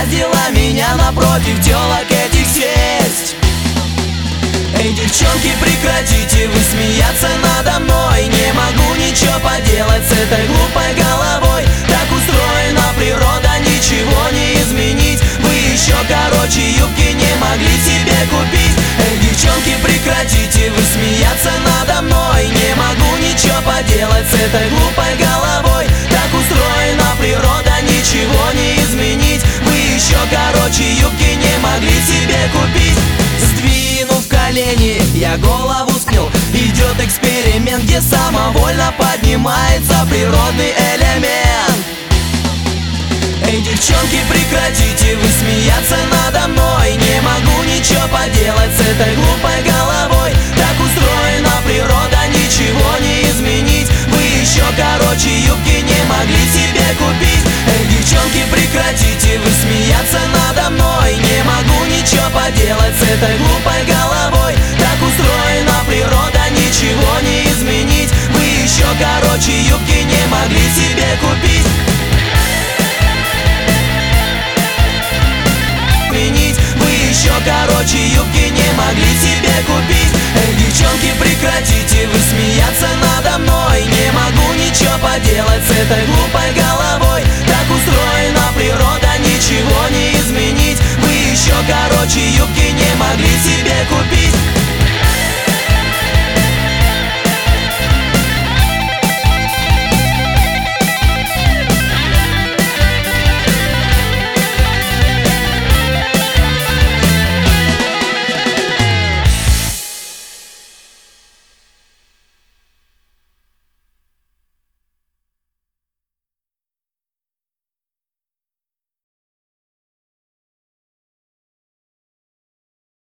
угораздило меня напротив телок этих сесть. Эй, девчонки, прекратите вы смеяться надо мной. Не могу ничего поделать с этой глупой головой. Так устроена природа, ничего не изменить. Вы еще короче юбки не могли себе купить. Эй, девчонки, прекратите вы смеяться надо мной. Не могу ничего поделать с этой глупой головой. Так устроена природа, ничего не изменить. Вы еще короче юбки не могли себе купить. Сдвинув колени, я голову склонил. Идет эксперимент, где самовольно поднимается природный элемент. Эй, девчонки, прекратите вы смеяться надо мной. Не могу ничего поделать с этой глупой головой. Так устроена природа, ничего не изменить. Вы еще короче юбки не могли себе купить. Эй, девчонки, прекратите вы смеяться надо мной. Не могу ничего поделать с этой глупой головой. Так устроена природа, ничего не изменить. Вы еще короче юбки не могли себе купить. Вы еще короче юбки не могли себе купить. Эй, девчонки, прекратите вы смеяться надо мной. Не могу ничего поделать с этой глупой головой.